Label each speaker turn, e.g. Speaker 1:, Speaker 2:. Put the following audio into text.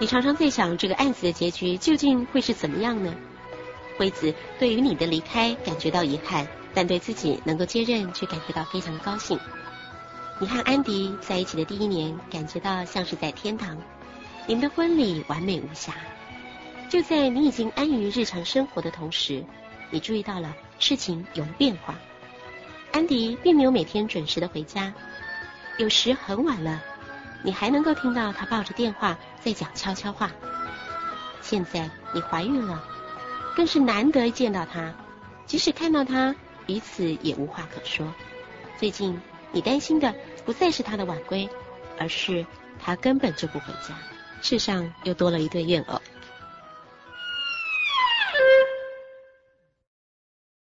Speaker 1: 你常常在想这个案子的结局究竟会是怎么样呢？惠子对于你的离开感觉到遗憾，但对自己能够接任却感觉到非常的高兴。你和安迪在一起的第一年感觉到像是在天堂，你们的婚礼完美无瑕。就在你已经安于日常生活的同时，你注意到了事情有了变化。安迪并没有每天准时的回家，有时很晚了，你还能够听到他抱着电话在讲悄悄话。现在你怀孕了，更是难得见到他，即使看到他，彼此也无话可说。最近你担心的不再是他的晚归，而是他根本就不回家。世上又多了一对怨偶。